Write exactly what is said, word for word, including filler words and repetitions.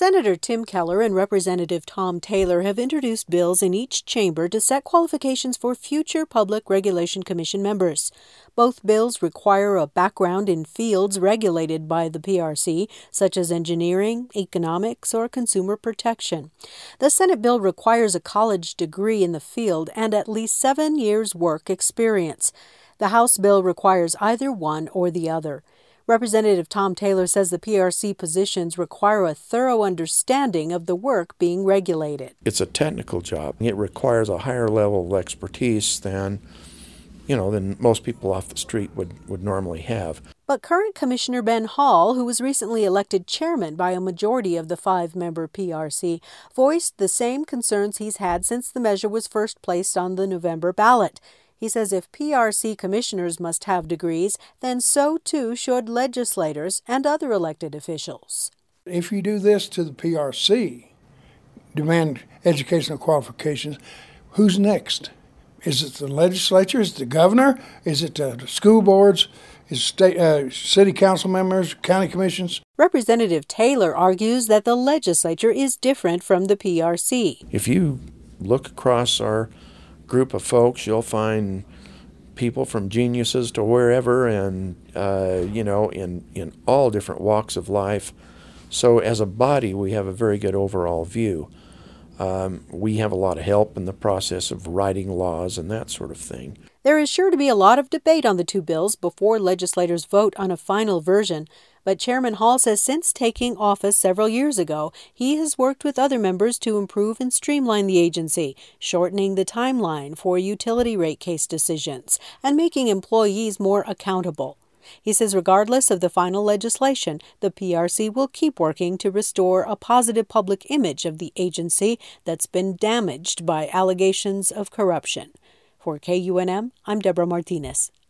Senator Tim Keller and Representative Tom Taylor have introduced bills in each chamber to set qualifications for future Public Regulation Commission members. Both bills require a background in fields regulated by the P R C, such as engineering, economics, or consumer protection. The Senate bill requires a college degree in the field and at least seven years' work experience. The House bill requires either one or the other. Representative Tom Taylor says the P R C positions require a thorough understanding of the work being regulated. It's a technical job. It requires a higher level of expertise than, you know, than most people off the street would, would normally have. But current Commissioner Ben Hall, who was recently elected chairman by a majority of the five-member P R C, voiced the same concerns he's had since the measure was first placed on the November ballot. He says if P R C commissioners must have degrees, then so too should legislators and other elected officials. If you do this to the P R C, demand educational qualifications, who's next? Is it the legislature? Is it the governor? Is it the school boards? Is it state, uh, city council members, county commissions? Representative Taylor argues that the legislature is different from the P R C. If you look across our group of folks, you'll find people from geniuses to wherever, and uh, you know, in in all different walks of life. So as a body, we have a very good overall view. Um, we have a lot of help in the process of writing laws and that sort of thing. There is sure to be a lot of debate on the two bills before legislators vote on a final version. But Chairman Hall says since taking office several years ago, he has worked with other members to improve and streamline the agency, shortening the timeline for utility rate case decisions and making employees more accountable. He says regardless of the final legislation, the P R C will keep working to restore a positive public image of the agency that's been damaged by allegations of corruption. For K U N M, I'm Deborah Martinez.